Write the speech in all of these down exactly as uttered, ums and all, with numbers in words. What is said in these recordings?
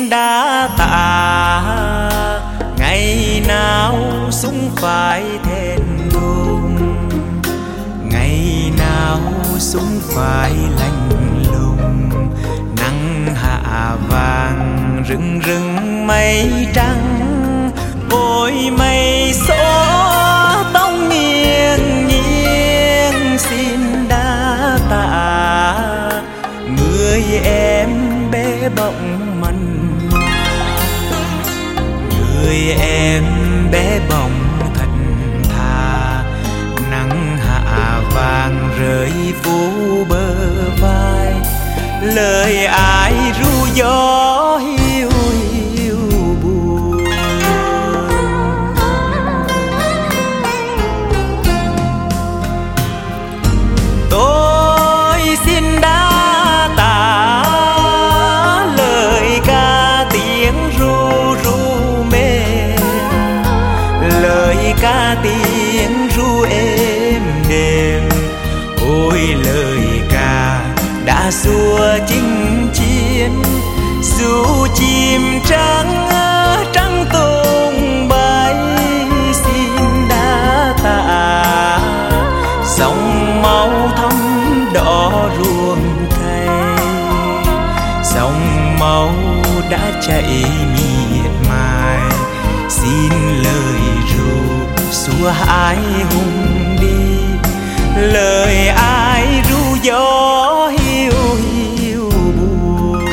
xin đa tạ, ngày nào súng phải thẹn thùng, ngày nào súng phải lạnh lùng. Nắng hạ vàng rừng rừng mây trắng, ôi mây xõa tóc nghiêng nghiêng. Xin đa tạ người em bé bỏng mặn mà, người em bé bỏng thật thà. Nắng hạ vàng rơi phủ bờ vai, lời ai ru gió hiu hiu buồn. Tôi xin đa tạ lời ca tiếng ru ru mềm, lời ca tiếng ru êm đềm. Ôi lời ca đã xua chinh chiến, dù chim trắng trắng tung bay. Xin đa tạ dòng máu thấm đỏ ruộng cày, dòng máu đã chảy miệt mài. Xin lời ru xua ai hùng đi, lời ai ru gió hiu hiu buồn.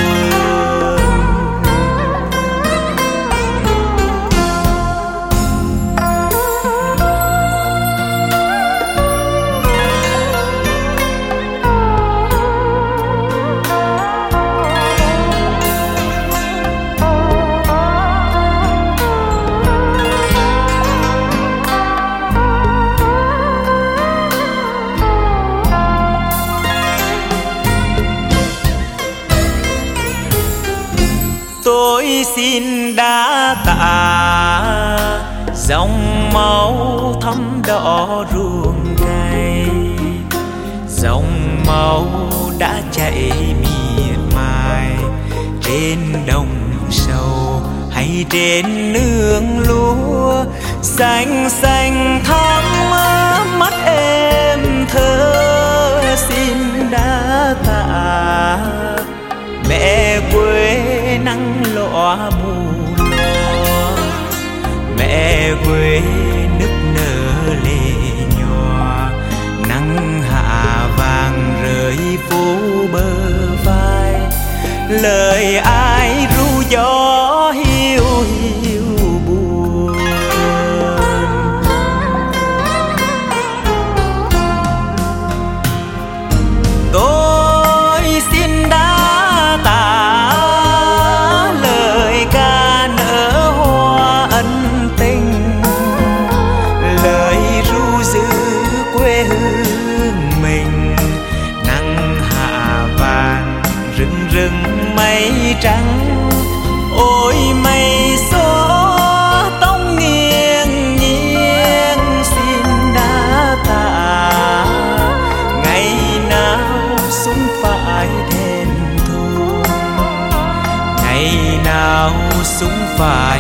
Tôi xin đa tạ dòng máu thấm đỏ ruộng cày, dòng máu đã chảy miệt mài. Trên đồng sầu hay trên nương lúa, xanh xanh thắm mắt em thơ. Xin đa tạ mẹ quê nắng lọ mù loa, mẹ quê nức nở lệ nhòa. Nắng hạ vàng rơi phủ bờ vai, lời ai ru gió hiu hiu buồn. Tôi xin đa tạ lời ca nở hoa ân tình, lời ru giữ quê hương mình. Nắng hạ vàng rừng rừng mây trắng, ôi mây xõa tóc nghiêng nghiêng. Xin đa tạ ngày nào súng phải thẹn thùng, ngày nào súng phải